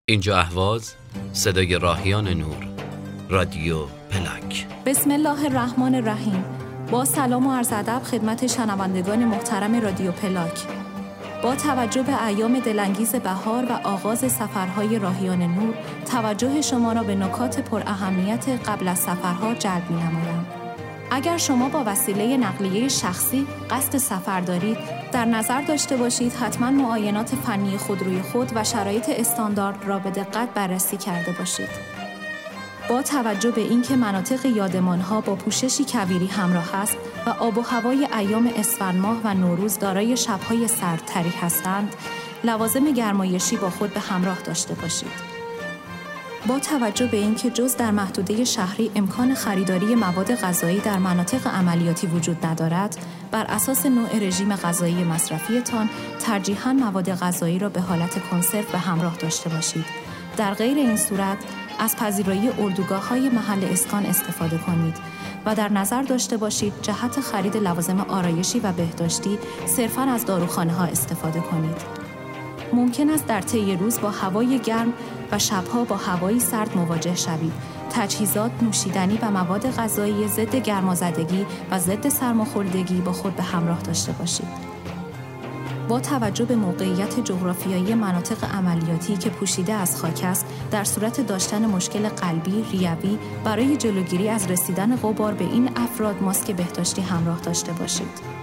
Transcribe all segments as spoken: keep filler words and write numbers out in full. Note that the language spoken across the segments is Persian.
اینجا اهواز، صدای راهیان نور، رادیو پلاک. بسم الله الرحمن الرحیم. با سلام و عرض ادب خدمت شنوندگان محترم رادیو پلاک. با توجه به ایام دلانگیز بهار و آغاز سفرهای راهیان نور، توجه شما را به نکات پر اهمیت قبل از سفرها جلب می‌نمایم. اگر شما با وسیله نقلیه شخصی قصد سفر دارید، در نظر داشته باشید حتما معاینات فنی خودروی خود و شرایط استاندارد را به دقت بررسی کرده باشید. با توجه به اینکه مناطق یادمان‌ها با پوششی کویری همراه است و آب و هوای ایام اسفند ماه و نوروز دارای شب‌های سردتری هستند، لوازم گرمایشی با خود به همراه داشته باشید. با توجه به اینکه جز در محدوده شهری امکان خریداری مواد غذایی در مناطق عملیاتی وجود ندارد، بر اساس نوع رژیم غذایی مصرفیتان ترجیحاً مواد غذایی را به حالت کنسرو به همراه داشته باشید. در غیر این صورت از پذیرایی اردوگاه‌های محل اسکان استفاده کنید و در نظر داشته باشید جهت خرید لوازم آرایشی و بهداشتی صرفاً از داروخانه‌ها استفاده کنید. ممکن است در طی روز با هوای گرم و شبها با هوایی سرد مواجه شوید. تجهیزات، نوشیدنی و مواد غذایی ضد گرمازدگی و ضد سرماخوردگی با خود به همراه داشته باشید. با توجه به موقعیت جغرافیایی مناطق عملیاتی که پوشیده از خاک است، در صورت داشتن مشکل قلبی، ریوی، برای جلوگیری از رسیدن غبار به این افراد ماسک بهداشتی همراه داشته باشید.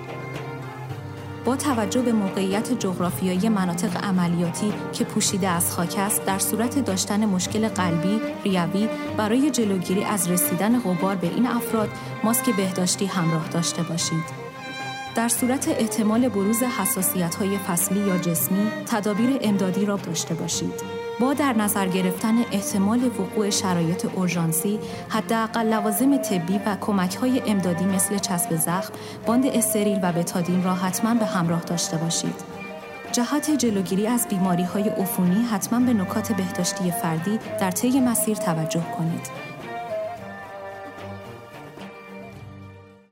با توجه به موقعیت جغرافیایی مناطق عملیاتی که پوشیده از خاک است، در صورت داشتن مشکل قلبی، ریوی، برای جلوگیری از رسیدن غبار به این افراد ماسک بهداشتی همراه داشته باشید. در صورت احتمال بروز حساسیت‌های فصلی یا جسمی، تدابیر امدادی را داشته باشید. با در نظر گرفتن احتمال وقوع شرایط اورژانسی، حداقل لوازم طبی و کمک‌های امدادی مثل چسب زخم، باند استریل و بتادین را حتما به همراه داشته باشید. جهت جلوگیری از بیماری‌های عفونی حتما به نکات بهداشتی فردی در طی مسیر توجه کنید.